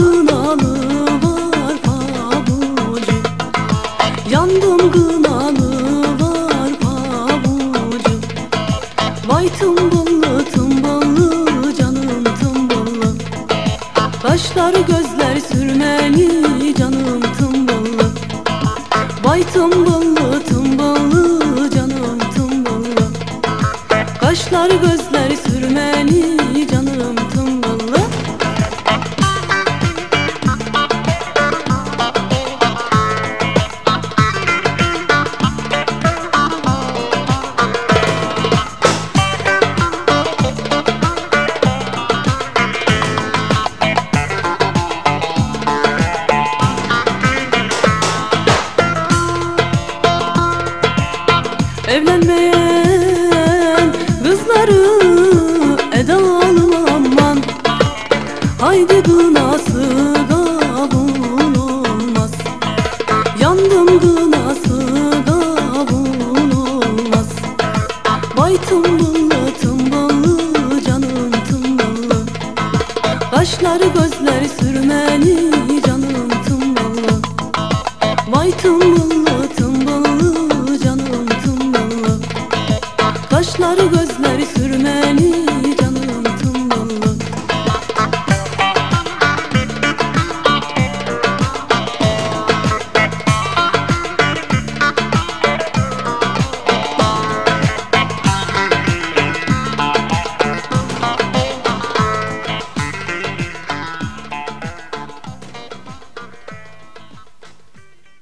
gınalı var pabucu, yandım gınalı var pabucu. Vay tumballı tumballı canım tumballı, kaşları gözler sürmeli canım tumballı. Vay tumballı tumballı canım tumballı, kaşları gözler sürmeli canım tumballı. Evlenmeyen kızları edalı aman, haydi gınası kabul olmaz. Yandım gınası kabul olmaz. Vay tumballı tumballı canım tumballı, kaşları gözleri sürmeli